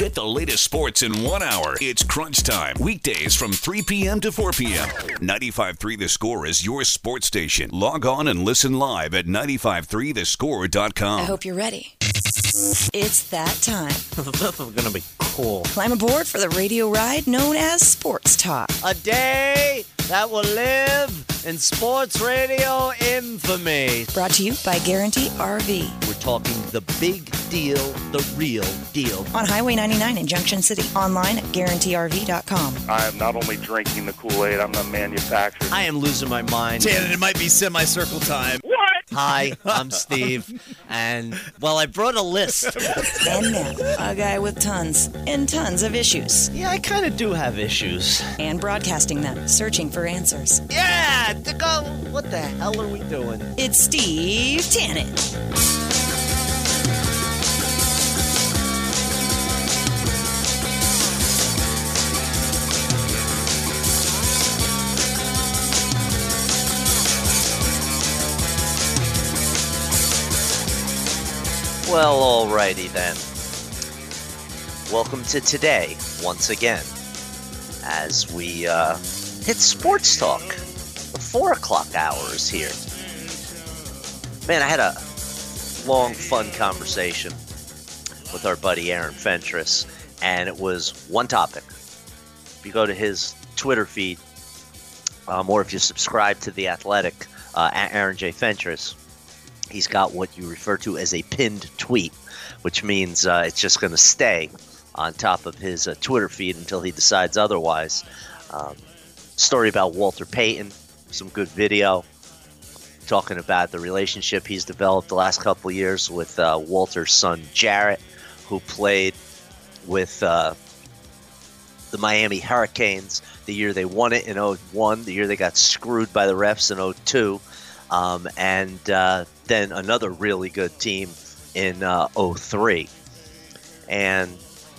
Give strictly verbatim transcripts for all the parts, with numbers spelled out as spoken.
Get the latest sports in one hour. It's Crunch Time. Weekdays from three p.m. to four p.m. ninety-five point three The Score is your sports station. Log on and listen live at nine five three the score dot com. I hope you're ready. It's that time. This is going to be cool. Climb aboard for the radio ride known as Sports Talk. A day that will live in sports radio infamy. Brought to you by Guarantee R V. We're talking the big deal, the real deal. On Highway ninety-nine in Junction City. Online at guarantee R V dot com. I am not only drinking the Kool-Aid, I'm the manufacturer. I am losing my mind. Dan, it might be semicircle time. What? Hi, I'm Steve, and, well, I brought a list. And now, a guy with tons and tons of issues. Yeah, I kind of do have issues. And broadcasting them, searching for answers. Yeah, to go, what the hell are we doing? It's Steve Tannen. Well, alrighty then. Welcome to today, once again, as we uh, hit Sports Talk. The four o'clock hour is here. Man, I had a long, fun conversation with our buddy Aaron Fentress, and it was one topic. If you go to his Twitter feed, um, or if you subscribe to The Athletic, uh, at Aaron J. Fentress, he's got what you refer to as a pinned tweet, which means uh, it's just going to stay on top of his uh, Twitter feed until he decides otherwise. Um, story about Walter Payton, some good video, talking about the relationship he's developed the last couple of years with uh, Walter's son Jarrett, who played with uh, the Miami Hurricanes the year they won it in oh one, the year they got screwed by the refs in oh two. Um, and uh, then another really good team in uh, oh three. And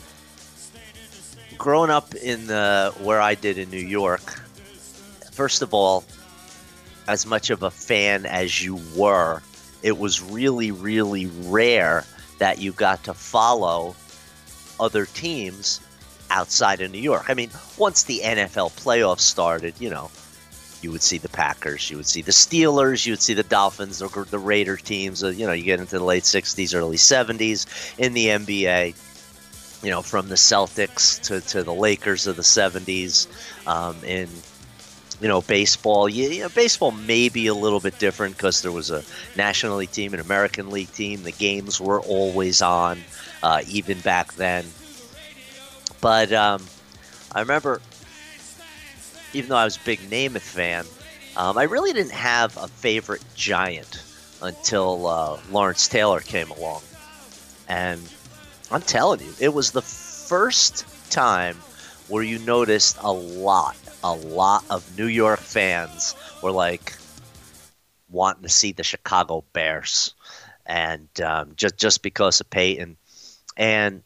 growing up in the, where I did in New York, first of all, as much of a fan as you were, it was really, really rare that you got to follow other teams outside of New York. I mean, once the N F L playoffs started, you know, you would see the Packers, you would see the Steelers, you would see the Dolphins, the, the Raider teams. You know, you get into the late sixties, early seventies in the N B A. You know, from the Celtics to, to the Lakers of the seventies. Um, in you know baseball, you, you know, baseball may be a little bit different because there was a National League team, an American League team. The games were always on, uh, even back then. But um, I remember, even though I was a big Namath fan, um, I really didn't have a favorite Giant until uh, Lawrence Taylor came along. And I'm telling you, it was the first time where you noticed a lot, a lot of New York fans were like wanting to see the Chicago Bears, and um, just just because of Peyton. And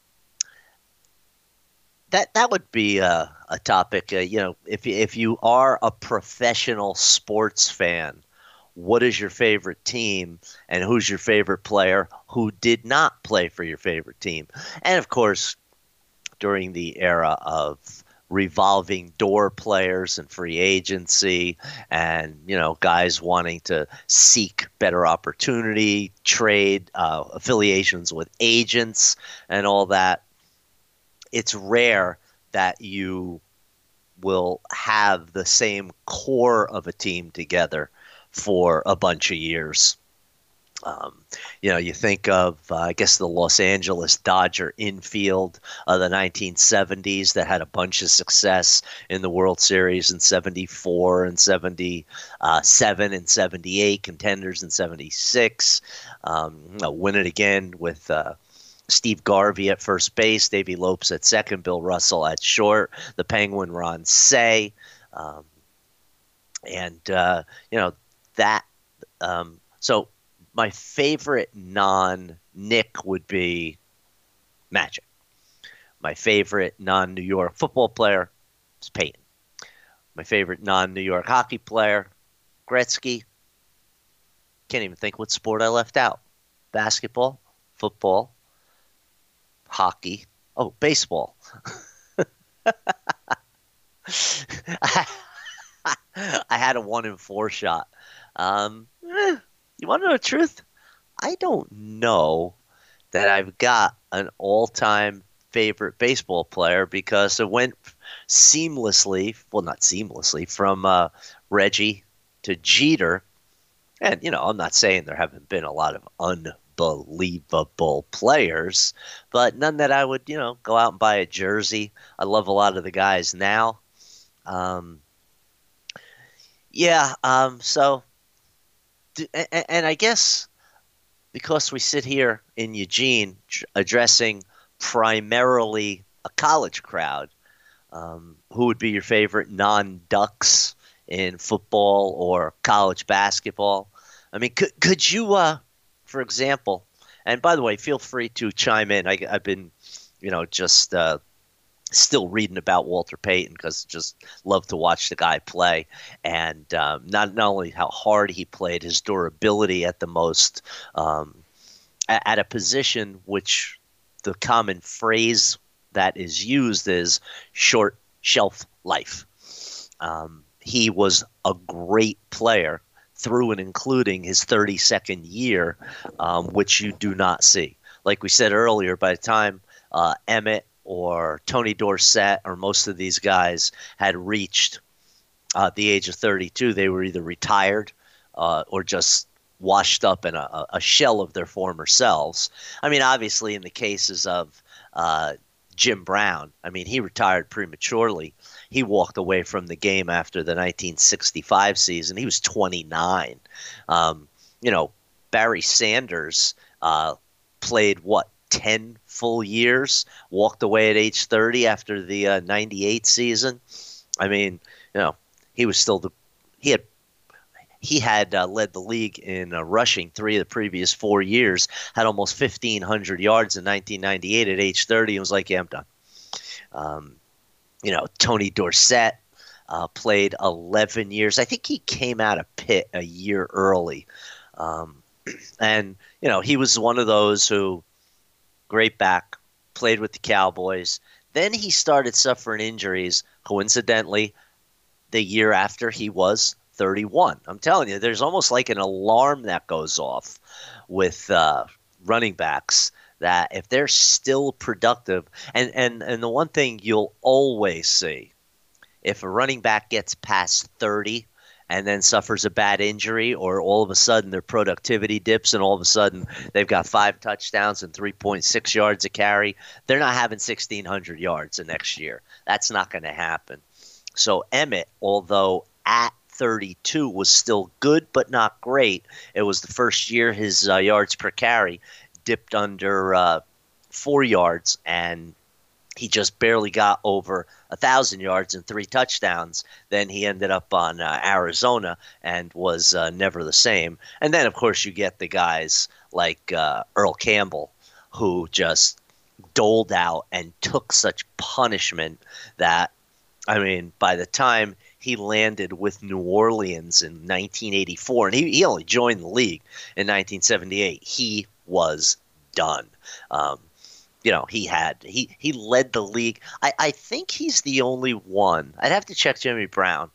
That that would be a, a topic. Uh, you know, if if you are a professional sports fan, what is your favorite team, and who's your favorite player who did not play for your favorite team? And of course, during the era of revolving door players and free agency, and you know, guys wanting to seek better opportunity, trade uh, affiliations with agents, and all that. It's rare that you will have the same core of a team together for a bunch of years. Um, you know, you think of, uh, I guess, the Los Angeles Dodger infield of the nineteen seventies that had a bunch of success in the World Series in seventy-four and seventy-seven and seventy-eight, contenders in seventy-six, um, you know, win it again with uh, Steve Garvey at first base, Davey Lopes at second, Bill Russell at short, the Penguin Ron Cey, um, and uh, you know that. Um, so my favorite non-Nick would be Magic. My favorite non-New York football player is Peyton. My favorite non-New York hockey player, Gretzky. Can't even think what sport I left out. Basketball, football, hockey, Oh, baseball. I had a one in four shot. Um, eh, you want to know the truth? I don't know that I've got an all-time favorite baseball player because it went seamlessly, well, not seamlessly, from uh, Reggie to Jeter. And, you know, I'm not saying there haven't been a lot of unbelievable players, but none that I would, you know, go out and buy a jersey. I love a lot of the guys now. Um, yeah, um, so, and, and I guess because we sit here in Eugene addressing primarily a college crowd, um, who would be your favorite non-Ducks in football or college basketball? I mean, could could you, uh, for example, and by the way, feel free to chime in. I, I've been, you know, just uh, still reading about Walter Payton because just love to watch the guy play, and um, not not only how hard he played, his durability at the most, um, at, at a position which the common phrase that is used is short shelf life. Um, he was a great player through and including his thirty-second year, um, which you do not see. Like we said earlier, by the time uh, Emmett or Tony Dorsett or most of these guys had reached uh, the age of thirty-two, they were either retired uh, or just washed up in a, a shell of their former selves. I mean, obviously in the cases of uh, Jim Brown, I mean, he retired prematurely. He walked away from the game after the nineteen sixty-five season. He was twenty-nine. Um, you know, Barry Sanders uh, played, what, ten full years, walked away at age thirty after the uh, ninety-eight season. I mean, you know, he was still the – he had He had uh, led the league in uh, rushing three of the previous four years, had almost fifteen hundred yards in nineteen ninety-eight at age thirty, and was like, yeah, I'm done. Um, you know, Tony Dorsett uh, played eleven years. I think he came out of Pitt a year early. Um, and, you know, he was one of those who, great back, played with the Cowboys. Then he started suffering injuries, coincidentally, the year after he was thirty-one. I'm telling you, there's almost like an alarm that goes off with uh, running backs that if they're still productive, and, and, and the one thing you'll always see, if a running back gets past thirty and then suffers a bad injury, or all of a sudden their productivity dips and all of a sudden they've got five touchdowns and three point six yards a carry, they're not having sixteen hundred yards the next year. That's not going to happen. So Emmett, although at thirty-two was still good but not great. It was the first year his uh, yards per carry dipped under uh, four yards, and he just barely got over a thousand yards and three touchdowns. Then he ended up on uh, Arizona and was uh, never the same. And then, of course, you get the guys like uh, Earl Campbell, who just doled out and took such punishment that, I mean, by the time he landed with New Orleans in nineteen eighty-four, and he, he only joined the league in nineteen seventy-eight. He was done. Um, you know, he had he he led the league. I, I think he's the only one. I'd have to check Jimmy Brown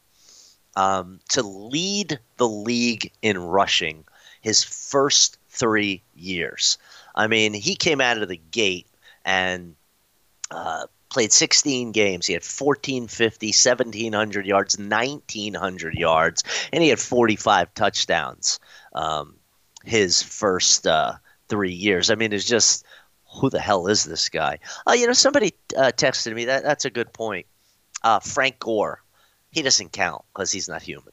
um, to lead the league in rushing his first three years. I mean, he came out of the gate and uh, played sixteen games. He had fourteen fifty, seventeen hundred yards, nineteen hundred yards, and he had forty-five touchdowns um, his first uh, three years. I mean, it's just, who the hell is this guy? Uh, you know, somebody uh, texted me. That That's a good point. Uh, Frank Gore. He doesn't count because he's not human.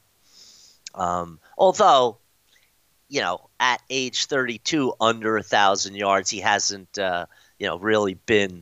Um, although, you know, at age thirty-two, under one thousand yards, he hasn't, uh, you know, really been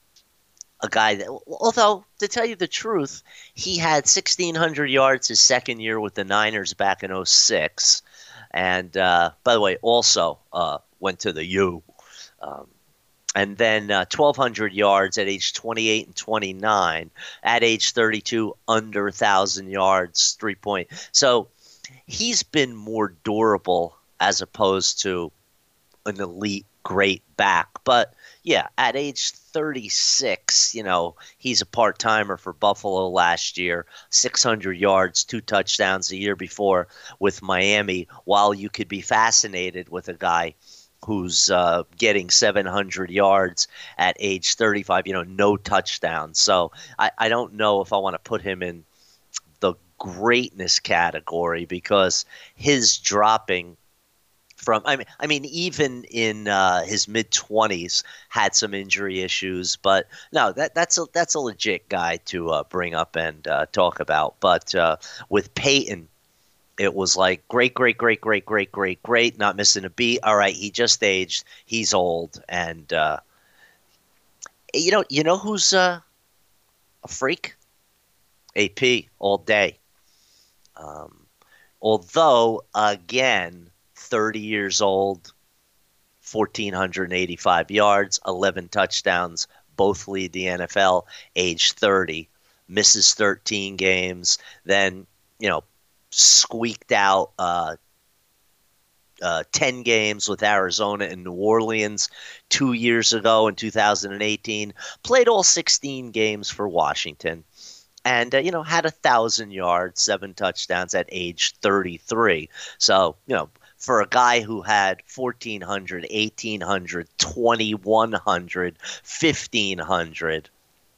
a guy that, although, to tell you the truth, he had sixteen hundred yards his second year with the Niners back in oh six. And, uh, by the way, also uh, went to the U. Um, and then uh, twelve hundred yards at age twenty-eight and twenty-nine. At age thirty-two, under one thousand yards, three point. So he's been more durable as opposed to an elite great back. But Yeah, at age thirty-six, you know, he's a part-timer for Buffalo last year, six hundred yards, two touchdowns the year before with Miami, while you could be fascinated with a guy who's uh, getting seven hundred yards at age thirty-five, you know, no touchdowns. So I, I don't know if I want to put him in the greatness category because his dropping from I mean I mean even in uh, his mid twenties had some injury issues, but no, that that's a that's a legit guy to uh, bring up and uh, talk about. But uh, with Peyton, it was like great, great, great, great, great, great, great, not missing a beat. All right, he just aged, he's old, and uh, you know you know who's uh, a freak? A P all day. Um, although again. thirty years old, one thousand four hundred eighty-five yards, eleven touchdowns, both lead the N F L, age thirty, misses thirteen games, then, you know, squeaked out uh, uh, ten games with Arizona and New Orleans two years ago in two thousand eighteen, played all sixteen games for Washington. And, uh, you know, had one thousand yards, seven touchdowns at age thirty-three. So, you know, for a guy who had fourteen hundred, eighteen hundred, twenty-one hundred, fifteen hundred,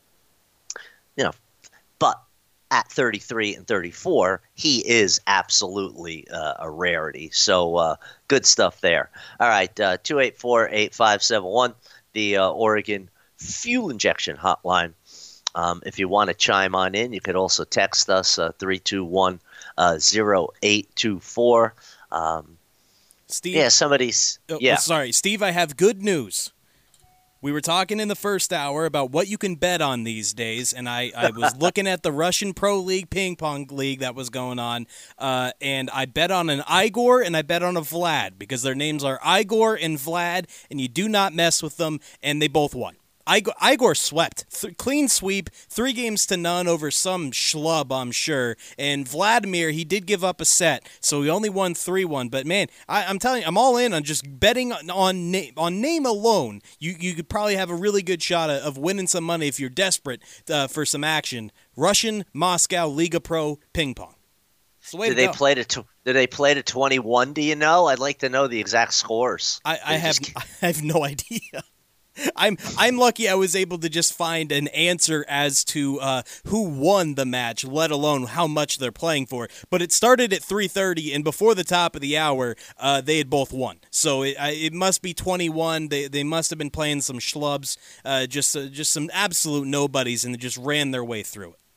you know, but at thirty-three and thirty-four, he is absolutely uh, a rarity. So uh, good stuff there. All right, uh, two eight four, eight five seven one, the uh, Oregon Fuel Injection Hotline. Um, if you want to chime on in, you could also text us uh, three two one, zero eight two four. Um, Steve, yeah, somebody's oh, yeah. Sorry, Steve, I have good news. We were talking in the first hour about what you can bet on these days, and I, I was looking at the Russian Pro League ping pong league that was going on, uh, and I bet on an Igor and I bet on a Vlad because their names are Igor and Vlad, and you do not mess with them, and they both won. Igor, Igor swept. Th- clean sweep, three games to none over some schlub, I'm sure. And Vladimir, he did give up a set, so he only won three one. But, man, I, I'm telling you, I'm all in on just betting on on, na- on name alone. You you could probably have a really good shot of, of winning some money if you're desperate uh, for some action. Russian Moscow Liga Pro Ping Pong. It's the way Did to they go. play to tw- Did they play to twenty-one? Do you know? I'd like to know the exact scores. I, I They have just- I have no idea. I'm I'm lucky I was able to just find an answer as to uh, who won the match, let alone how much they're playing for. But it started at three thirty, and before the top of the hour, uh, they had both won. So it, I, it must be twenty-one. They they must have been playing some schlubs, uh, just uh, just some absolute nobodies, and they just ran their way through it.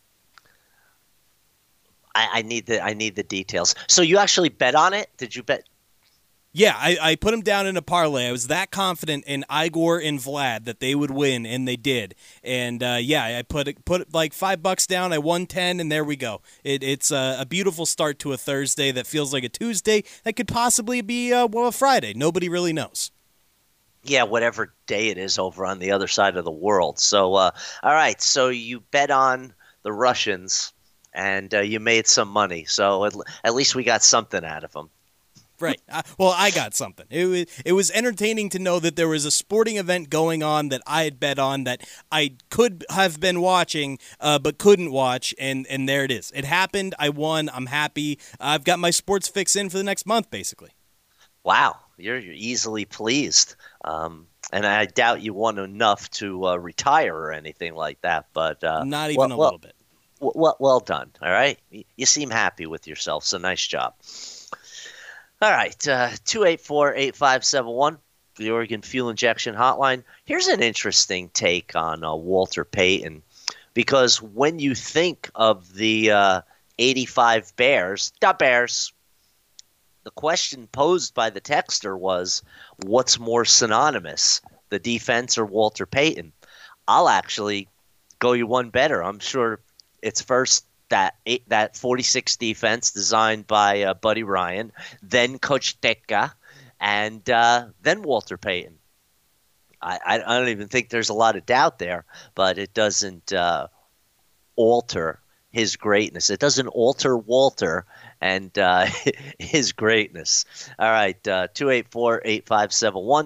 I, I need the I need the details. So you actually bet on it? Did you bet? Yeah, I, I put them down in a parlay. I was that confident in Igor and Vlad that they would win, and they did. And uh, yeah, I put put like five bucks down. I won ten, and there we go. It, it's a, a beautiful start to a Thursday that feels like a Tuesday that could possibly be uh, well a Friday. Nobody really knows. Yeah, whatever day it is over on the other side of the world. So, uh, all right. So you bet on the Russians, and uh, you made some money. So at, at least we got something out of them. Right. Uh, well, I got something. It was, it was entertaining to know that there was a sporting event going on that I had bet on that I could have been watching uh, but couldn't watch, and, and there it is. It happened. I won. I'm happy. I've got my sports fix in for the next month, basically. Wow, you're, you're easily pleased. Um, and I doubt you won enough to uh, retire or anything like that. But uh, Not even well, a well, little bit. Well, well done. All right. You seem happy with yourself, so nice job. All right, uh, two eight four, eight five seven one, the Oregon Fuel Injection Hotline. Here's an interesting take on uh, Walter Payton, because when you think of the uh, eighty-five Bears, the Bears, the question posed by the texter was, what's more synonymous, the defense or Walter Payton? I'll actually go you one better. I'm sure it's first that eight, that forty-six defense designed by uh, Buddy Ryan, then Coach Ditka, and uh, then Walter Payton. I, I don't even think there's a lot of doubt there, but it doesn't uh, alter his greatness. It doesn't alter Walter and uh, his greatness. All right, uh, two eight four, eight five seven one,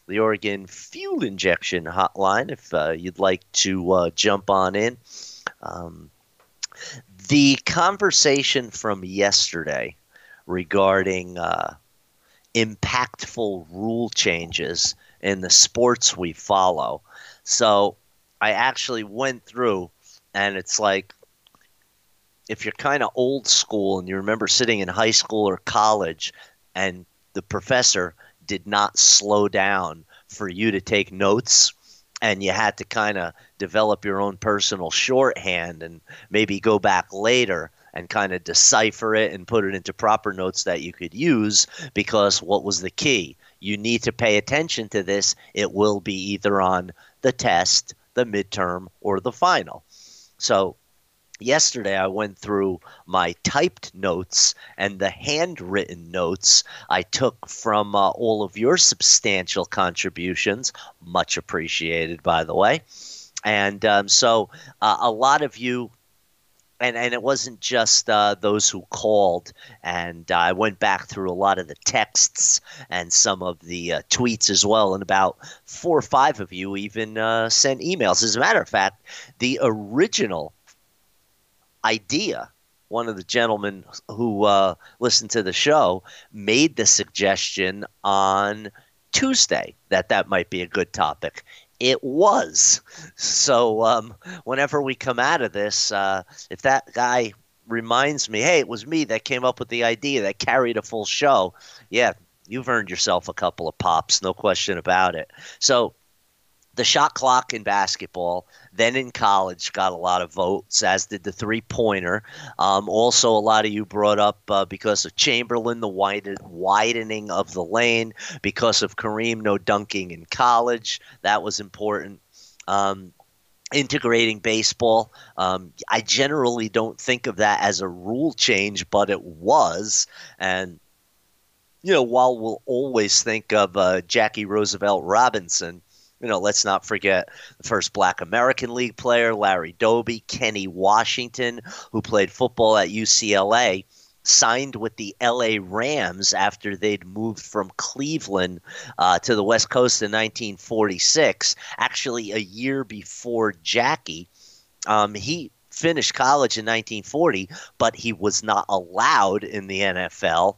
the Oregon Fuel Injection Hotline, if uh, you'd like to uh, jump on in. Um, the conversation from yesterday regarding uh, impactful rule changes in the sports we follow. So I actually went through, and it's like, if you're kind of old school and you remember sitting in high school or college and the professor did not slow down for you to take notes, and you had to kind of develop your own personal shorthand and maybe go back later and kind of decipher it and put it into proper notes that you could use, because what was the key? You need to pay attention to this. It will be either on the test, the midterm, or the final. So yesterday I went through my typed notes and the handwritten notes I took from uh, all of your substantial contributions. Much appreciated, by the way. And um, so uh, a lot of you, and, and it wasn't just uh, those who called, and uh, I went back through a lot of the texts and some of the uh, tweets as well, and about four or five of you even uh, sent emails. As a matter of fact, the original idea, one of the gentlemen who uh, listened to the show made the suggestion on Tuesday that that might be a good topic. It was. So um, whenever we come out of this, uh, if that guy reminds me, hey, it was me that came up with the idea that carried a full show, yeah, you've earned yourself a couple of pops, no question about it. So the shot clock in basketball, then in college, got a lot of votes, as did the three-pointer. Um, also, a lot of you brought up uh, because of Chamberlain, the widen- widening of the lane, because of Kareem, no dunking in college. That was important. Um, integrating baseball. Um, I generally don't think of that as a rule change, but it was. And, you know, while we'll always think of uh, Jackie Roosevelt Robinson, you know, let's not forget the first Black American League player, Larry Doby. Kenny Washington, who played football at U C L A, signed with the L A Rams after they'd moved from Cleveland uh, to the West Coast in nineteen forty-six, actually a year before Jackie. Um, he finished college in nineteen forty, but he was not allowed in the N F L.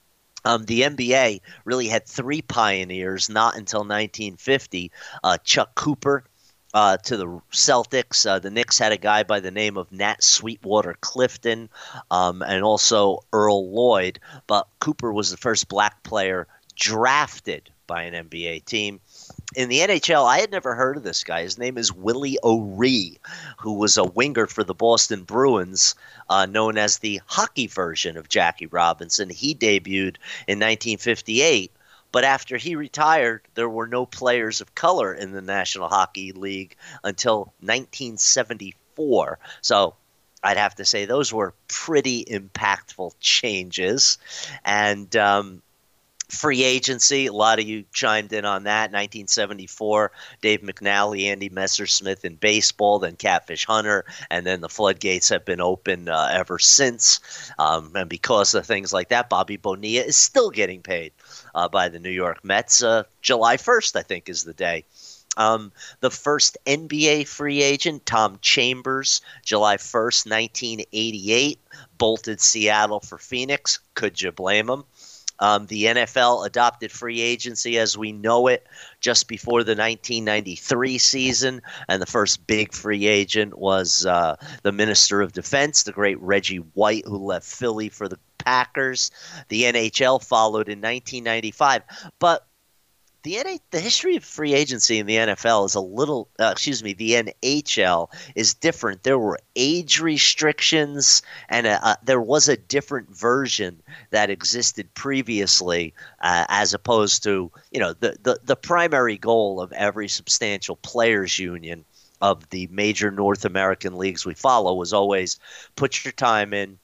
Um, the N B A really had three pioneers, not until nineteen fifty. Uh, Chuck Cooper uh, to the Celtics. Uh, the Knicks had a guy by the name of Nat Sweetwater Clifton, um, and also Earl Lloyd. But Cooper was the first black player drafted by an N B A team. In the N H L, I had never heard of this guy. His name is Willie O'Ree, who was a winger for the Boston Bruins, uh, known as the hockey version of Jackie Robinson. He debuted in nineteen fifty-eight, but after he retired, there were no players of color in the National Hockey League until nineteen seventy-four. So I'd have to say those were pretty impactful changes. And um free agency, a lot of you chimed in on that. nineteen seventy-four, Dave McNally, Andy Messersmith in baseball, then Catfish Hunter, and then the floodgates have been open uh, ever since. Um, and because of things like that, Bobby Bonilla is still getting paid uh, by the New York Mets. Uh, July first, I think, is the day. Um, the first N B A free agent, Tom Chambers, July first, nineteen eighty-eight, bolted Seattle for Phoenix. Could you blame him? Um, the N F L adopted free agency as we know it just before the nineteen ninety-three season, and the first big free agent was uh, the Minister of Defense, the great Reggie White, who left Philly for the Packers. The N H L followed in nineteen ninety-five, but The N- the history of free agency in the N F L is a little, uh, excuse me, the N H L is different. There were age restrictions, and a, uh, there was a different version that existed previously, uh, as opposed to, you know, the, the, the primary goal of every substantial players union of the major North American leagues we follow was always put your time in,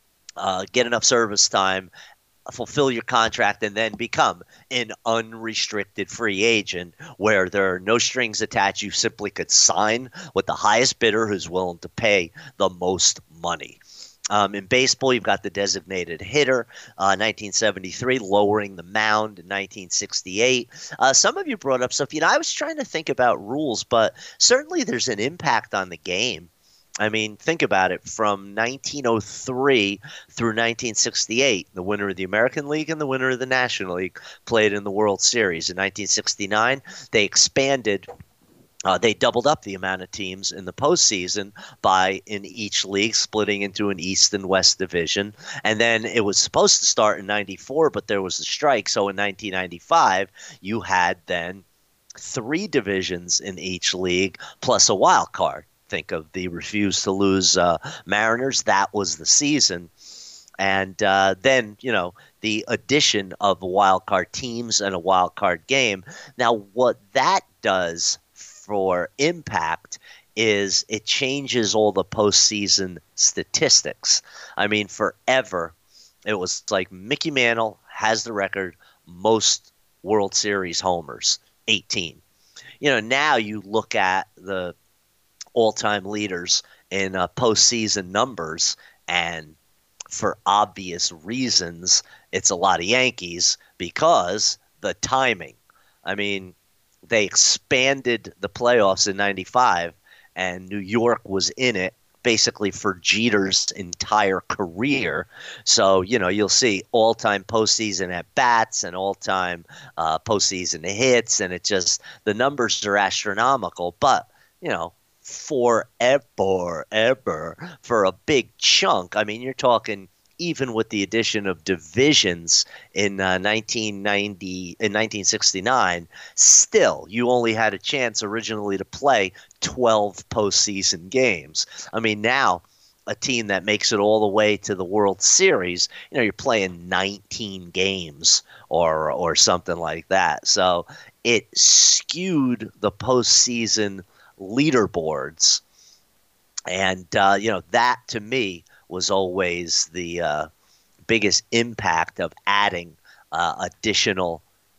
uh, get enough service time, fulfill your contract, and then become an unrestricted free agent where there are no strings attached. You simply could sign with the highest bidder who's willing to pay the most money. Um, in baseball, you've got the designated hitter, uh, nineteen seventy-three, lowering the mound in nineteen sixty-eight. Uh, some of you brought up stuff. You know, I was trying to think about rules, but certainly there's an impact on the game. I mean, think about it. From nineteen oh three through nineteen sixty-eight, the winner of the American League and the winner of the National League played in the World Series. In nineteen sixty-nine, they expanded Uh, they doubled up the amount of teams in the postseason by in each league, splitting into an East and West division. And then it was supposed to start in ninety-four, but there was a strike. So in nineteen ninety-five, you had then three divisions in each league plus a wild card. Think of the refuse to lose uh, Mariners. That was the season. And uh, then, you know, the addition of wild card teams and a wild card game. Now, what that does for impact is it changes all the postseason statistics. I mean, forever, it was like Mickey Mantle has the record most World Series homers, eighteen. You know, now you look at the all-time leaders in uh, postseason numbers, and for obvious reasons, it's a lot of Yankees because the timing. I mean, they expanded the playoffs in ninety-five, and New York was in it basically for Jeter's entire career. So, you know, you'll see all-time postseason at-bats and all-time uh, postseason hits, and it just – the numbers are astronomical. But, you know, forever, ever, for a big chunk, I mean, you're talking – even with the addition of divisions in uh, nineteen ninety in nineteen sixty-nine, still you only had a chance originally to play twelve postseason games. I mean, now a team that makes it all the way to the World Series, you know, you're playing nineteen games or or something like that. So it skewed the postseason leaderboards, and uh, you know, that to me was always the uh, biggest impact of adding uh, additional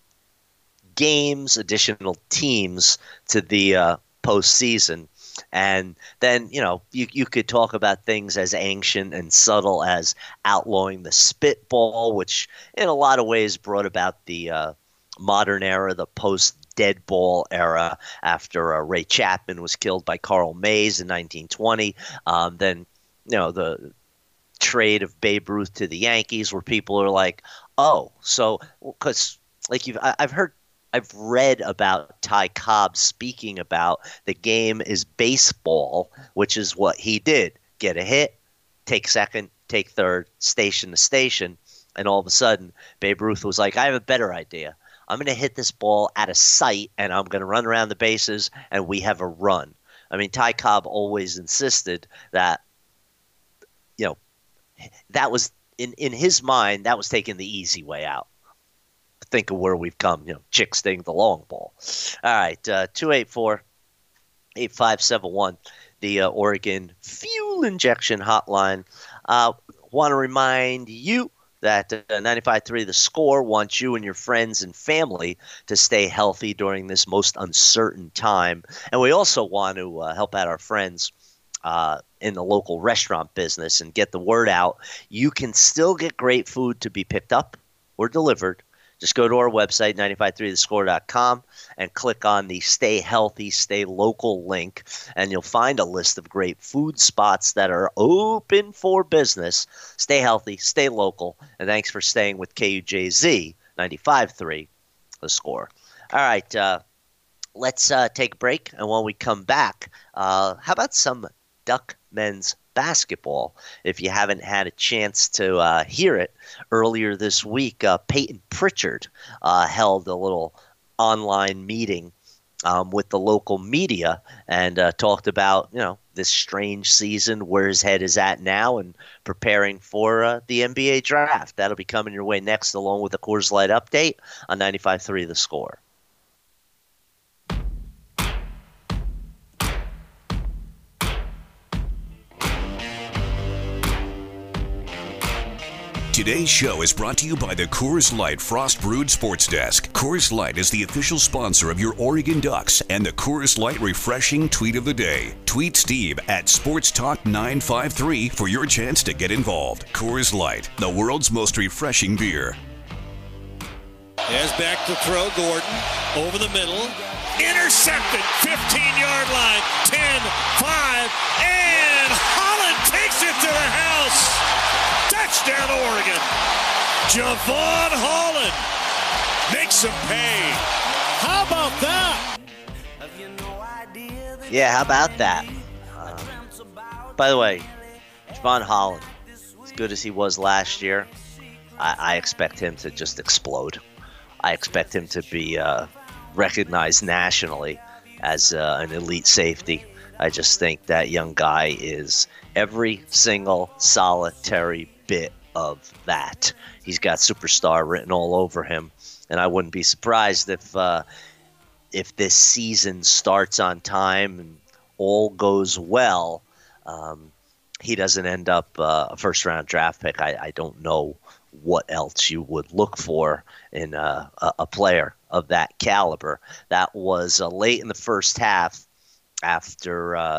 games, additional teams to the uh, postseason. And then, you know, you, you could talk about things as ancient and subtle as outlawing the spitball, which in a lot of ways brought about the uh, modern era, the post-dead ball era, after uh, Ray Chapman was killed by Carl Mays in nineteen twenty. Um, then you know, the trade of Babe Ruth to the Yankees, where people are like, oh, so because like you've, I've heard, I've read about Ty Cobb speaking about the game is baseball, which is what he did. Get a hit, take second, take third, station to station. And all of a sudden, Babe Ruth was like, I have a better idea. I'm going to hit this ball at a sight, and I'm going to run around the bases, and we have a run. I mean, Ty Cobb always insisted that, you know, that was in, in his mind, that was taking the easy way out. Think of where we've come, you know, chick sting the long ball. All right, uh, two eight four, eight five seven one, the uh, Oregon Fuel Injection Hotline. Uh, want to remind you that uh, ninety-five point three The Score wants you and your friends and family to stay healthy during this most uncertain time. And we also want to uh, help out our friends Uh, in the local restaurant business and get the word out. You can still get great food to be picked up or delivered. Just go to our website, nine five three the score dot com, and click on the Stay Healthy, Stay Local link, and you'll find a list of great food spots that are open for business. Stay healthy, stay local, and thanks for staying with K U J Z ninety-five point three The Score. All right, uh, let's uh, take a break, and when we come back, uh, how about some Duck men's basketball? If you haven't had a chance to uh, hear it, earlier this week, uh, Peyton Pritchard uh, held a little online meeting um, with the local media and uh, talked about, you know, this strange season, where his head is at now, and preparing for uh, the N B A draft. That'll be coming your way next, along with a Coors Light update on ninety-five point three The Score. Today's show is brought to you by the Coors Light Frost Brewed Sports Desk. Coors Light is the official sponsor of your Oregon Ducks and the Coors Light Refreshing Tweet of the Day. Tweet Steve at Sports Talk nine five three for your chance to get involved. Coors Light, the world's most refreshing beer. As back to throw, Gordon over the middle. Intercepted, fifteen-yard line, ten, five, and Holland takes it to the house. Touchdown, Oregon. Javon Holland makes him pay. How about that? Yeah, how about that? Uh, by the way, Javon Holland, as good as he was last year, I, I expect him to just explode. I expect him to be uh, recognized nationally as uh, an elite safety. I just think that young guy is every single solitary bit of that. He's got superstar written all over him, and I wouldn't be surprised if uh, if this season starts on time and all goes well, um, he doesn't end up uh, a first-round draft pick. I, I don't know what else you would look for in a, a player of that caliber. That was uh, late in the first half after uh,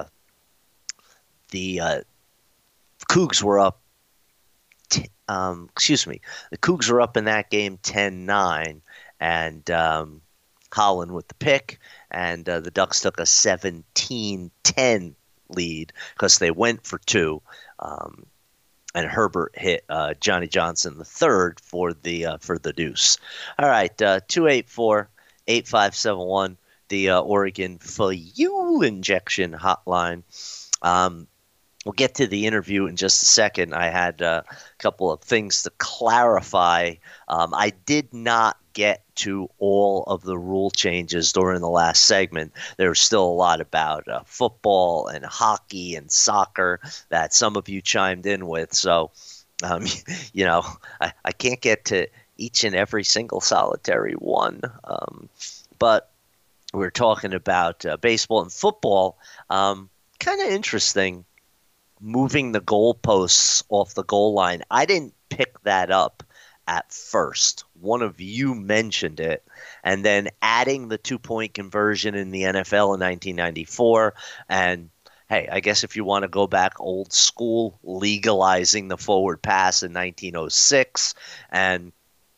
the uh, Cougs were up. T- um, excuse me. The Cougs were up in that game ten nine, and um, Holland with the pick, and uh, the Ducks took a seventeen ten lead because they went for two. Um, And Herbert hit uh, Johnny Johnson the third for the uh, for the deuce. All right, uh, two eight four, eight five seven one, the uh, Oregon Fuel Injection Hotline. Um, we'll get to the interview in just a second. I had uh, a couple of things to clarify. Um, I did not get to all of the rule changes during the last segment. There was still a lot about uh, football and hockey and soccer that some of you chimed in with. So, um, you know, I, I can't get to each and every single solitary one. Um, but we're talking about uh, baseball and football. Um, kind of interesting, moving the goalposts off the goal line. I didn't pick that up at first. One of you mentioned it, and then adding the two-point conversion in the N F L in nineteen ninety-four, and hey, I guess if you want to go back old school, legalizing the forward pass in nineteen oh six, and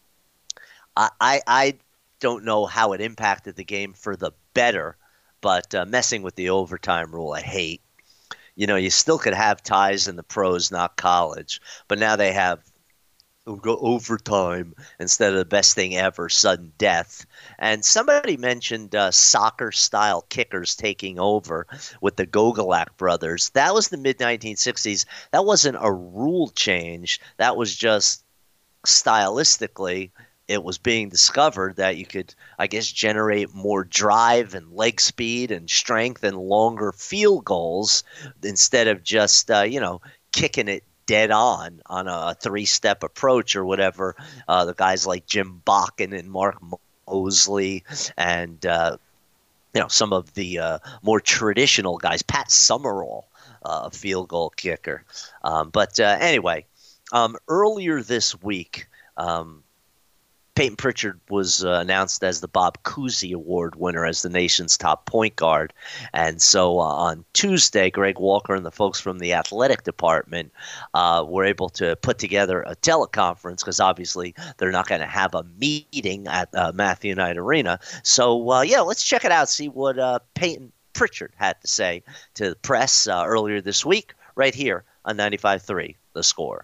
I, I, I don't know how it impacted the game for the better, but uh, messing with the overtime rule, I hate. You know, you still could have ties in the pros, not college, but now they have go overtime instead of the best thing ever, sudden death. And somebody mentioned uh, soccer-style kickers taking over with the Gogolak brothers. That was the mid nineteen sixties. That wasn't a rule change. That was just stylistically, it was being discovered that you could, I guess, generate more drive and leg speed and strength and longer field goals instead of just, uh, you know, kicking it dead on on a three-step approach or whatever. Uh, the guys like Jim Bakken and Mark Mosley and, uh, you know, some of the uh, more traditional guys, Pat Summerall, uh, a field goal kicker. Um, but uh, anyway, um, earlier this week, um, Peyton Pritchard was uh, announced as the Bob Cousy Award winner as the nation's top point guard. And so uh, on Tuesday, Greg Walker and the folks from the athletic department uh, were able to put together a teleconference because obviously they're not going to have a meeting at uh, Matthew Knight Arena. So, uh, yeah, let's check it out, see what uh, Peyton Pritchard had to say to the press uh, earlier this week right here on ninety-five three The Score.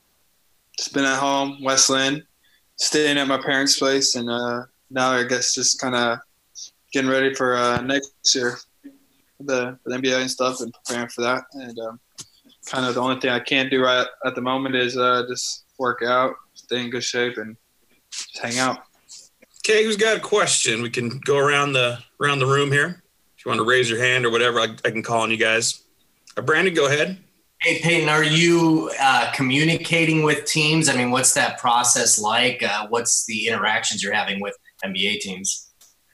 Just been at home, West Lynn. Staying at my parents' place, and uh, now I guess just kind of getting ready for uh, next year, the, the N B A and stuff, and preparing for that. And um, kind of the only thing I can't do right at the moment is uh, just work out, stay in good shape, and just hang out. Okay, who's got a question? We can go around the around the room here. If you want to raise your hand or whatever, I, I can call on you guys. Uh, Brandon, go ahead. Hey, Peyton, are you uh, communicating with teams? I mean, what's that process like? Uh, what's the interactions you're having with N B A teams?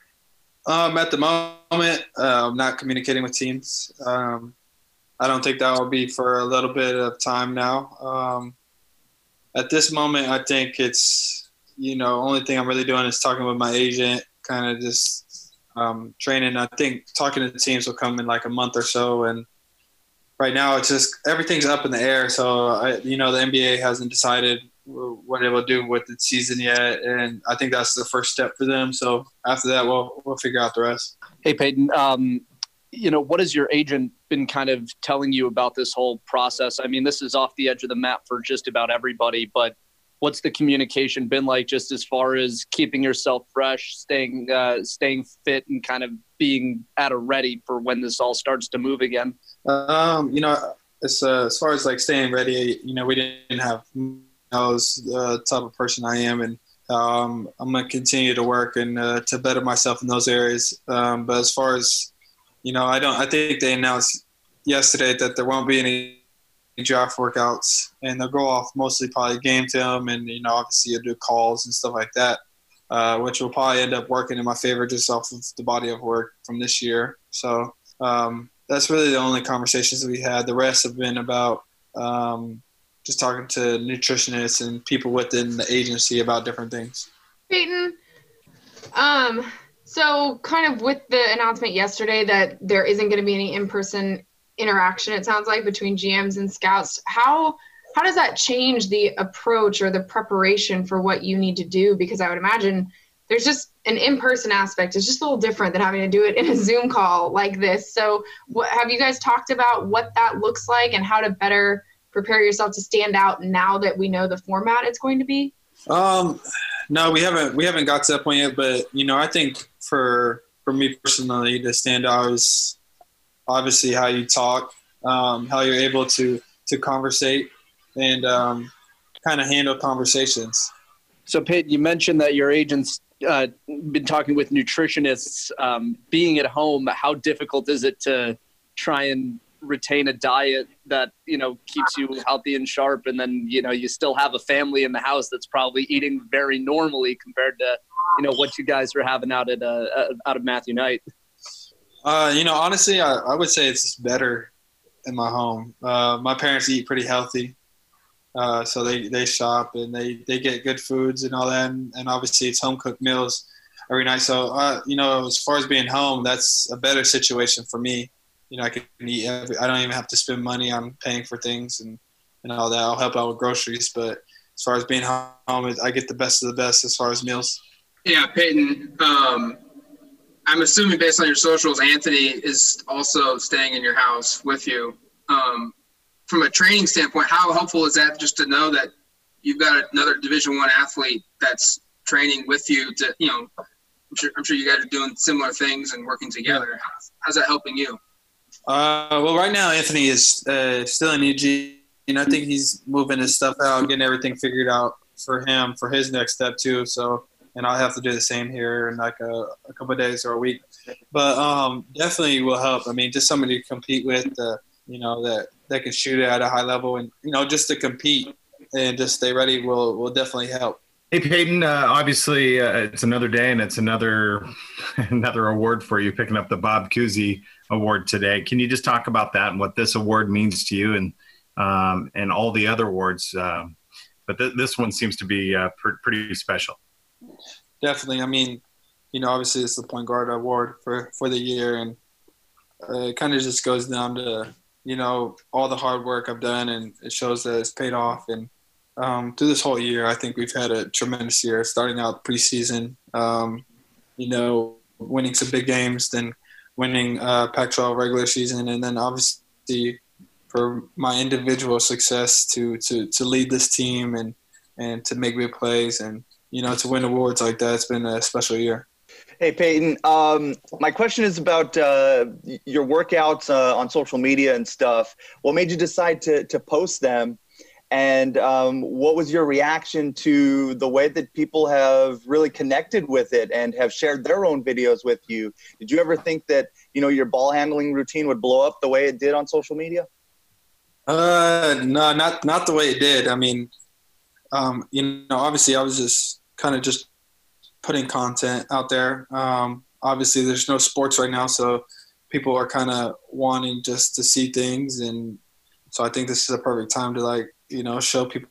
Um, at the moment, uh, I'm not communicating with teams. Um, I don't think that will be for a little bit of time now. Um, at this moment, I think it's, you know, only thing I'm really doing is talking with my agent, kind of just um, training. I think talking to the teams will come in like a month or so. And right now it's just everything's up in the air. So, I, you know, the N B A hasn't decided what it will do with the season yet. And I think that's the first step for them. So after that, we'll, we'll figure out the rest. Hey, Peyton, um, you know, what has your agent been kind of telling you about this whole process? I mean, this is off the edge of the map for just about everybody, but what's the communication been like just as far as keeping yourself fresh, staying uh, staying fit, and kind of being at a ready for when this all starts to move again? Um, you know, as, uh, as far as like staying ready, you know, we didn't have knows the type of person I am, and um, I'm going to continue to work and uh, to better myself in those areas. Um, but as far as, you know, I don't. I think they announced yesterday that there won't be any draft workouts, and they'll go off mostly probably game film, and you know, obviously you'll do calls and stuff like that, uh, which will probably end up working in my favor just off of the body of work from this year. So um, that's really the only conversations we had. The rest have been about um, just talking to nutritionists and people within the agency about different things. Peyton, um. So kind of with the announcement yesterday that there isn't going to be any in-person interaction, it sounds like, between G Ms and scouts, how how does that change the approach or the preparation for what you need to do? Because I would imagine there's just an in-person aspect. It's just a little different than having to do it in a Zoom call like this. So what, have you guys talked about what that looks like and how to better prepare yourself to stand out now that we know the format it's going to be? Um, no, we haven't we haven't got to that point yet, but you know, I think for for me personally, to stand out is obviously how you talk, um, how you're able to to conversate and um, kind of handle conversations. So, Peyton, you mentioned that your agent's uh, been talking with nutritionists. Um, being at home, how difficult is it to try and retain a diet that, you know, keeps you healthy and sharp, and then, you know, you still have a family in the house that's probably eating very normally compared to, you know, what you guys are having out at uh, out of Matthew Knight? Uh, you know, honestly, I, I would say it's better in my home. Uh, my parents eat pretty healthy, uh, so they, they shop and they, they get good foods and all that, and, and obviously it's home cooked meals every night. So, uh, you know, as far as being home, that's a better situation for me. You know, I can eat every, I don't even have to spend money on paying for things and, and all that. I'll help out with groceries. But as far as being home, I get the best of the best as far as meals. Yeah, Peyton, um, I'm assuming based on your socials, Anthony is also staying in your house with you. Um, from a training standpoint, how helpful is that just to know that you've got another Division One athlete that's training with you to, you know, I'm sure, I'm sure you guys are doing similar things and working together. How's, how's that helping you? Uh, well, right now Anthony is uh, still in Eugene. I think he's moving his stuff out, getting everything figured out for him for his next step too. So, and I'll have to do the same here in like a, a couple of days or a week. But um, definitely will help. I mean, just somebody to compete with, uh, you know, that that can shoot at a high level, and you know, just to compete and just stay ready will will definitely help. Hey, Peyton, uh, obviously uh, it's another day and it's another another award for you, picking up the Bob Cousy Award today. Can you just talk about that and what this award means to you and um, and all the other awards? Um, but th- this one seems to be uh, pr- pretty special. Definitely. I mean, you know, obviously it's the point guard award for, for the year, and uh, it kind of just goes down to, you know, all the hard work I've done, and it shows that it's paid off. And Um, through this whole year, I think we've had a tremendous year, starting out preseason, um, you know, winning some big games, then winning uh, Pac twelve regular season, and then obviously for my individual success to to to lead this team and, and to make big plays and, you know, to win awards like that. It's been a special year. Hey, Peyton, um, my question is about uh, your workouts uh, on social media and stuff. What made you decide to to post them? And um, what was your reaction to the way that people have really connected with it and have shared their own videos with you? Did you ever think that, you know, your ball handling routine would blow up the way it did on social media? Uh, no, not not the way it did. I mean, um, you know, obviously I was just kind of just putting content out there. Um, obviously there's no sports right now, so people are kind of wanting just to see things. And so I think this is a perfect time to, like, you know, show people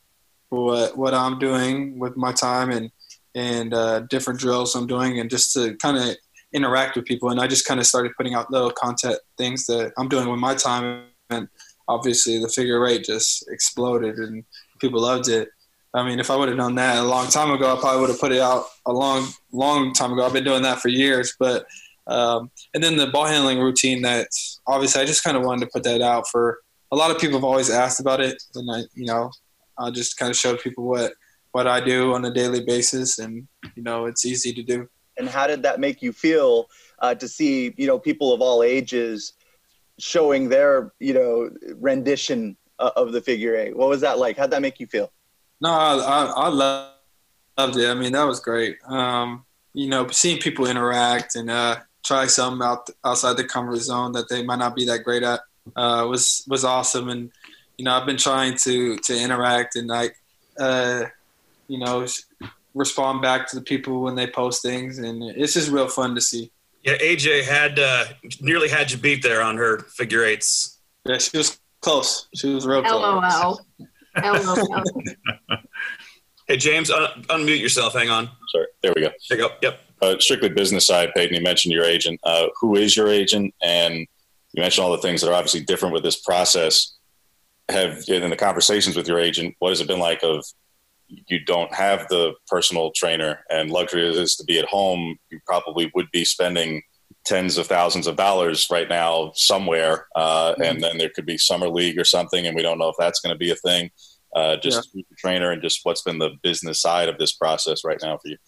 what what I'm doing with my time and and uh, different drills I'm doing, and just to kind of interact with people. And I just kind of started putting out little content things that I'm doing with my time, and obviously the figure eight just exploded and people loved it. I mean, if I would have done that a long time ago, I probably would have put it out a long, long time ago. I've been doing that for years. But um, and then the ball handling routine, that obviously I just kind of wanted to put that out for a lot of people have always asked about it. And I, you know, I just kind of showed people what, what I do on a daily basis, and, you know, it's easy to do. And how did that make you feel uh, to see, you know, people of all ages showing their, you know, rendition uh, of the figure eight? What was that like? How'd that make you feel? No, I, I, I loved it. I mean, that was great. Um, you know, seeing people interact and uh, try something out outside the comfort zone that they might not be that great at uh, was was awesome. And you know, I've been trying to to interact and like, uh, you know, respond back to the people when they post things, and it's just real fun to see. Yeah, A J had uh, nearly had you beat there on her figure eights. Yeah, she was close. She was real close. L O L. L O L. Hey, James, un- unmute yourself. Hang on. Sorry. There we go. There you go. Yep. Uh, strictly business side, Peyton, you mentioned your agent. Uh, who is your agent? And you mentioned all the things that are obviously different with this process. Have, in the conversations with your agent, what has it been like of you don't have the personal trainer, and luxury it is to be at home, you probably would be spending tens of thousands of dollars right now somewhere. Uh, mm-hmm. And then there could be summer league or something, and we don't know if that's going to be a thing. Uh, just yeah. the trainer, and just what's been the business side of this process right now for you?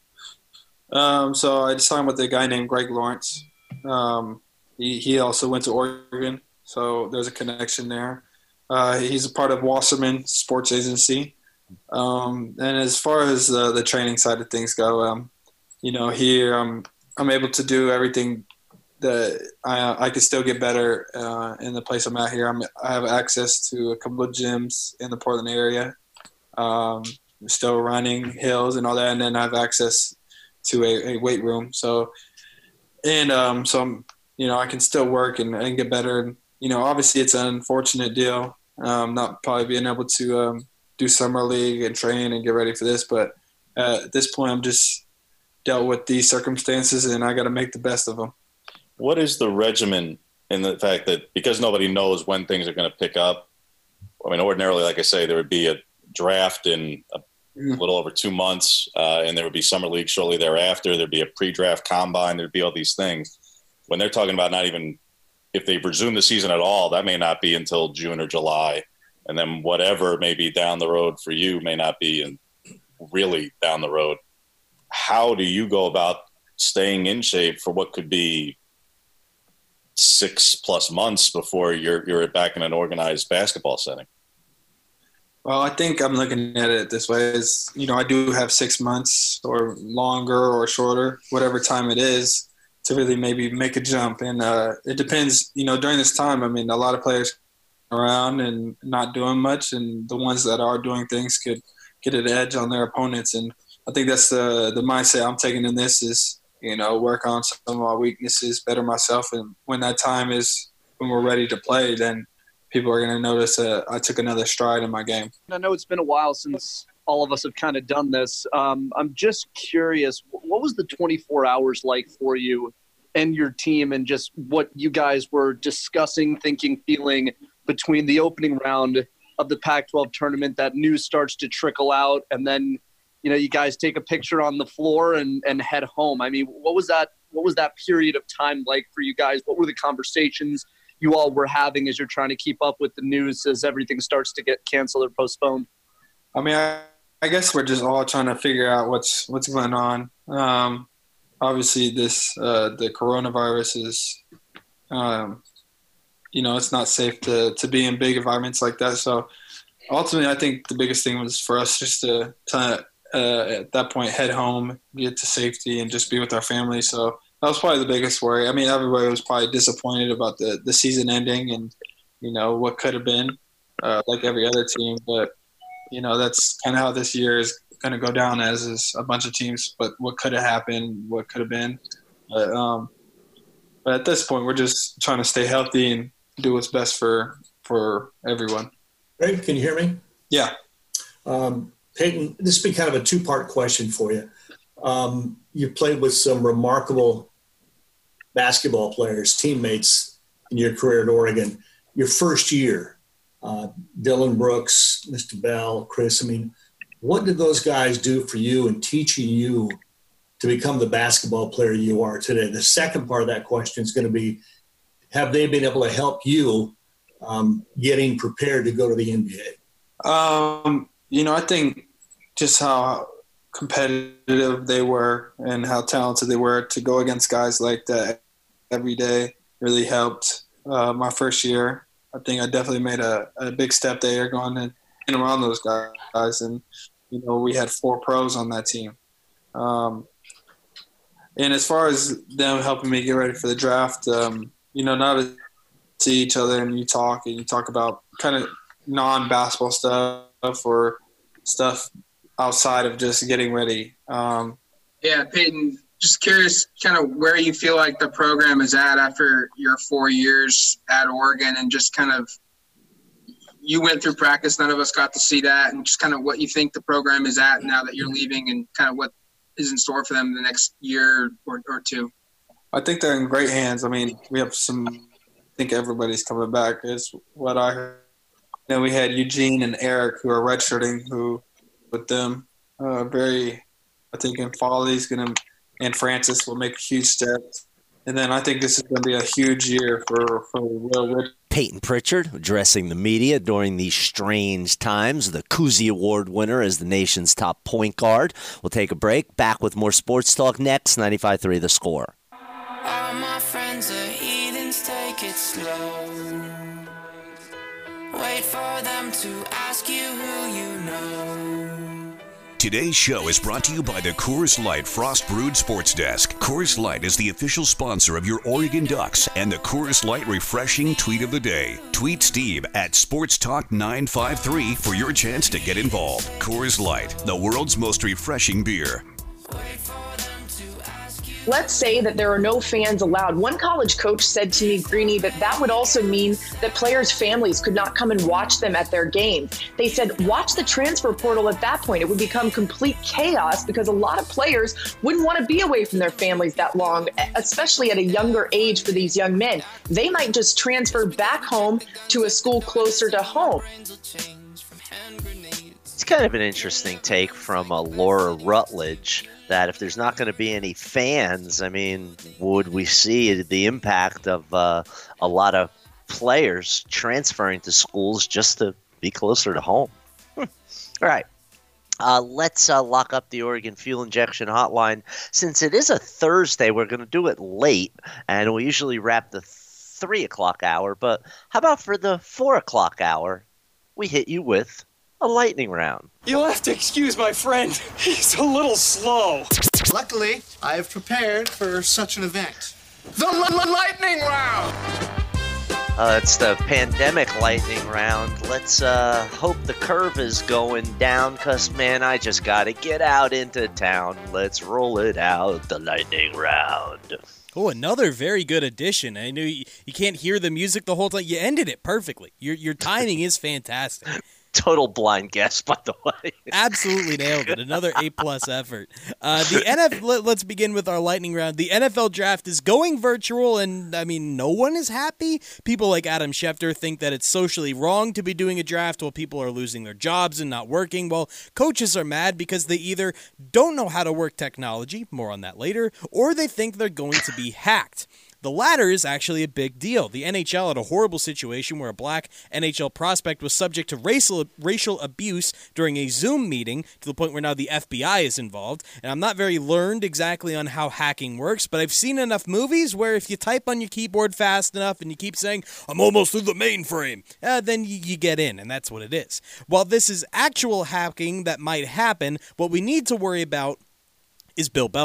Um, so I just talked with a guy named Greg Lawrence. Um, he, he also went to Oregon, so there's a connection there. Uh, he's a part of Wasserman Sports Agency. Um, and as far as uh, the training side of things go, um, you know, here um, I'm able to do everything that I, I can still get better uh, in the place I'm at here. I'm, I have access to a couple of gyms in the Portland area. Um, I'm still running hills and all that, and then I have access to a, a weight room. So, and um, so I'm, you know, I can still work and, and get better. And, you know, obviously it's an unfortunate deal, um, not probably being able to um, do summer league and train and get ready for this. But uh, at this point, I'm just dealt with these circumstances, and I got to make the best of them. What is the regimen in the fact that because nobody knows when things are going to pick up? I mean, ordinarily, like I say, there would be a draft in a mm. little over two months, uh, and there would be summer league shortly thereafter. There'd be a pre-draft combine. There'd be all these things. When they're talking about not even if they resume the season at all, that may not be until June or July. And then whatever may be down the road for you may not be in really down the road. How do you go about staying in shape for what could be six plus months before you're you're back in an organized basketball setting? Well, I think I'm looking at it this way is, you know, I do have six months or longer or shorter, whatever time it is, to really maybe make a jump. And uh, it depends, you know, during this time, I mean, a lot of players around and not doing much, and the ones that are doing things could get an edge on their opponents. And I think that's the the mindset I'm taking in this is, you know, work on some of my weaknesses, better myself. And when that time is, when we're ready to play, then people are going to notice that I took another stride in my game. I know it's been a while since all of us have kind of done this. Um, I'm just curious, what was the twenty-four hours like for you and your team, and just what you guys were discussing, thinking, feeling between the opening round of the Pac twelve tournament, that news starts to trickle out, and then, you know, you guys take a picture on the floor and, and head home. I mean, what was that, what was that period of time like for you guys? What were the conversations you all were having as you're trying to keep up with the news as everything starts to get canceled or postponed? I mean, I, I guess we're just all trying to figure out what's, what's going on. Um, obviously this, uh, the coronavirus is, um, you know, it's not safe to, to be in big environments like that. So ultimately, I think the biggest thing was for us just to, to uh, at that point, head home, get to safety, and just be with our family. So that was probably the biggest worry. I mean, everybody was probably disappointed about the, the season ending and, you know, what could have been, uh, like every other team. But, you know, that's kind of how this year is going to go down, as is a bunch of teams. But what could have happened, what could have been. But, um, but at this point, we're just trying to stay healthy and do what's best for for everyone. Greg, can you hear me? Yeah. Um, Peyton, this will be kind of a two-part question for you. Um, you played with some remarkable basketball players, teammates in your career at Oregon. Your first year, uh, Dylan Brooks, Mister Bell, Chris, I mean, what did those guys do for you in teaching you to become the basketball player you are today? The second part of that question is going to be, have they been able to help you um, getting prepared to go to the N B A? Um, you know, I think just how competitive they were and how talented they were to go against guys like that every day really helped uh, my first year. I think I definitely made a, a big step there going in and around those guys. And, you know, we had four pros on that team. Um, and as far as them helping me get ready for the draft, um, you know, now to see each other and you talk and you talk about kind of non-basketball stuff or stuff outside of just getting ready. Um, yeah, Peyton, just curious kind of where you feel like the program is at after your four years at Oregon, and just kind of you went through practice. None of us got to see that, and just kind of what you think the program is at now that you're leaving, and kind of what is in store for them the next year or, or two. I think they're in great hands. I mean, we have some – I think everybody's coming back is what I heard. Then we had Eugene and Eric who are redshirting who with them. Uh, very – I think in Foley's going to – and Francis will make huge steps. And then I think this is going to be a huge year for, for Will Rich. Peyton Pritchard addressing the media during these strange times. The Cousy Award winner as the nation's top point guard. We'll take a break. Back with more sports talk next. ninety-five point three The Score. All my friends are heathens, take it slow. Wait for them to ask you who you know. Today's show is brought to you by the Coors Light Frost Brewed Sports Desk. Coors Light is the official sponsor of your Oregon Ducks and the Coors Light Refreshing Tweet of the Day. Tweet Steve at Sports Talk nine five three for your chance to get involved. Coors Light, the world's most refreshing beer. Let's say that there are no fans allowed. One college coach said to me, Greeny, that that would also mean that players' families could not come and watch them at their games. They said, watch the transfer portal at that point. It would become complete chaos because a lot of players wouldn't want to be away from their families that long, especially at a younger age for these young men. They might just transfer back home to a school closer to home. It's kind of an interesting take from uh, Laura Rutledge, that if there's not going to be any fans, I mean, would we see the impact of uh, a lot of players transferring to schools just to be closer to home? Hmm. All right. Uh, let's uh, lock up the Oregon Fuel Injection Hotline. Since it is a Thursday, we're going to do it late, and we usually wrap the three o'clock hour. But how about for the four o'clock hour, we hit you with a lightning round. You'll have to excuse my friend. He's a little slow. Luckily, I have prepared for such an event. The l- l- lightning round! Uh, it's the pandemic lightning round. Let's uh, hope the curve is going down, because, man, I just got to get out into town. Let's roll it out, the lightning round. Oh, another very good addition. I knew you, you can't hear the music the whole time. You ended it perfectly. Your your timing is fantastic. Total blind guess, by the way. Absolutely nailed it. Another A-plus effort. Uh, the N F L, let's begin with our lightning round. The N F L draft is going virtual, and, I mean, no one is happy. People like Adam Schefter think that it's socially wrong to be doing a draft while people are losing their jobs and not working. Well, coaches are mad because they either don't know how to work technology, more on that later, or they think they're going to be hacked. The latter is actually a big deal. The N H L had a horrible situation where a black N H L prospect was subject to racial racial abuse during a Zoom meeting, to the point where now the F B I is involved. And I'm not very learned exactly on how hacking works, but I've seen enough movies where if you type on your keyboard fast enough and you keep saying, I'm almost through the mainframe, uh, then you, you get in, and that's what it is. While this is actual hacking that might happen, what we need to worry about is Bill Belichick.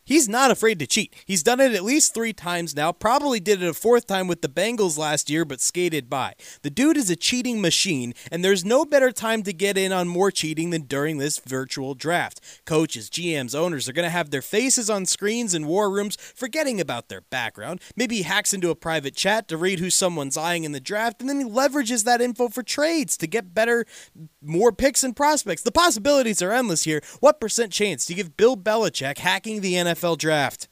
He's not afraid to cheat. He's done it at least three times now, probably did it a fourth time with the Bengals last year, but skated by. The dude is a cheating machine, and there's no better time to get in on more cheating than during this virtual draft. Coaches, G Ms, owners are going to have their faces on screens in war rooms, forgetting about their background. Maybe he hacks into a private chat to read who someone's eyeing in the draft, and then he leverages that info for trades to get better, more picks and prospects. The possibilities are endless here. What percent chance do you give Bill Belichick hacking the N F L draft?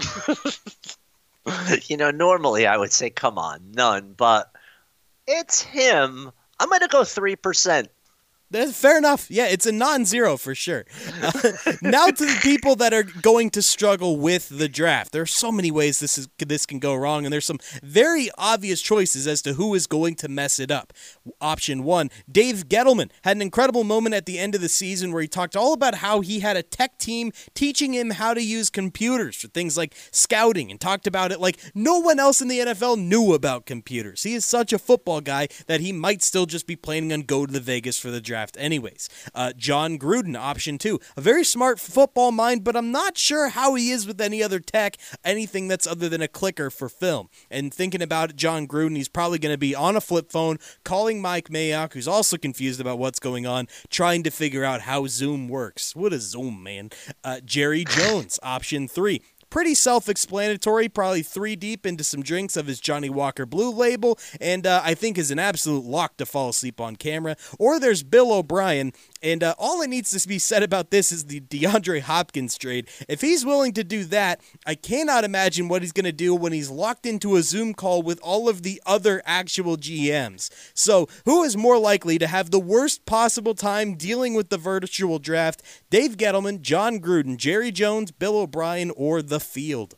You know, normally I would say, come on, none, but it's him. I'm going to go three percent. That's fair enough. Yeah, it's a non-zero for sure. Uh, now to the people that are going to struggle with the draft. There are so many ways this is this can go wrong, and there's some very obvious choices as to who is going to mess it up. Option one, Dave Gettleman had an incredible moment at the end of the season where he talked all about how he had a tech team teaching him how to use computers for things like scouting, and talked about it like no one else in the N F L knew about computers. He is such a football guy that he might still just be planning on go to the Vegas for the draft anyways. Uh, John Gruden, option two. A very smart football mind, but I'm not sure how he is with any other tech, anything that's other than a clicker for film. And thinking about it, John Gruden, he's probably going to be on a flip phone, calling Mike Mayock, who's also confused about what's going on, trying to figure out how Zoom works. What is Zoom, man? Uh, Jerry Jones, option three. Pretty self-explanatory, probably three deep into some drinks of his Johnny Walker Blue Label, and uh, I think is an absolute lock to fall asleep on camera. Or there's Bill O'Brien, and uh, all that needs to be said about this is the DeAndre Hopkins trade. If he's willing to do that, I cannot imagine what he's going to do when he's locked into a Zoom call with all of the other actual G Ms. So, who is more likely to have the worst possible time dealing with the virtual draft? Dave Gettleman, John Gruden, Jerry Jones, Bill O'Brien, or the field?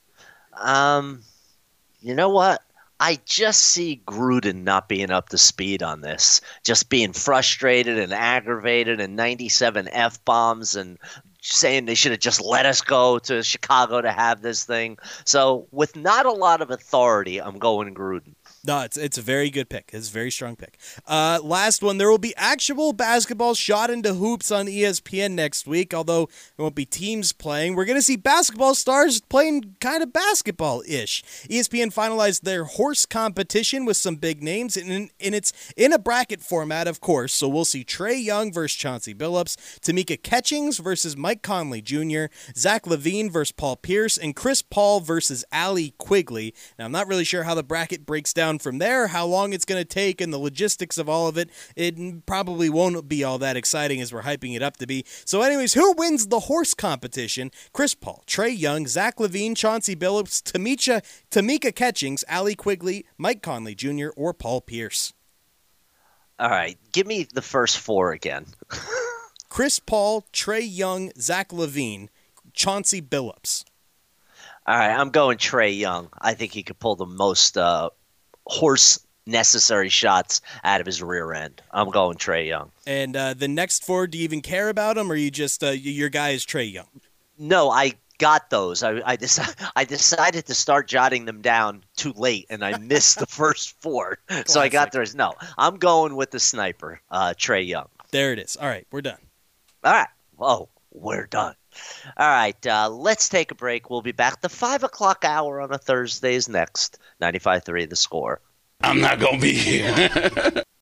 Um, you know what? I just see Gruden not being up to speed on this, just being frustrated and aggravated, and ninety-seven F-bombs, and saying they should have just let us go to Chicago to have this thing. So with not a lot of authority, I'm going Gruden. No, it's it's a very good pick. It's a very strong pick. Uh, last one, there will be actual basketball shot into hoops on E S P N next week, although there won't be teams playing. We're going to see basketball stars playing kind of basketball-ish. E S P N finalized their horse competition with some big names, and, and it's in a bracket format, of course, so we'll see Trae Young versus Chauncey Billups, Tamika Catchings versus Mike Conley Junior, Zach LaVine versus Paul Pierce, and Chris Paul versus Allie Quigley. Now, I'm not really sure how the bracket breaks down from there, how long it's going to take, and the logistics of all of it. It probably won't be all that exciting as we're hyping it up to be. So anyways, who wins the horse competition? Chris Paul, Trae Young, Zach LaVine, Chauncey Billups, Tamika, Tamika Catchings, Allie Quigley, Mike Conley Junior, or Paul Pierce? All right, give me the first four again. Chris Paul, Trae Young, Zach LaVine, Chauncey Billups. All right, I'm going Trae Young. I think he could pull the most uh, horse necessary shots out of his rear end. I'm going Trae Young. And uh, the next four, do you even care about them, or you just uh, your guy is Trae Young? No, I got those. I I, deci- I decided to start jotting them down too late, and I missed the first four. So I got those. No, I'm going with the sniper, uh, Trae Young. There it is. All right, we're done. All right. Whoa, we're done. All right, uh, let's take a break. We'll be back the five o'clock hour on a Thursdays next. ninety-five three The Score. I'm not going to be here.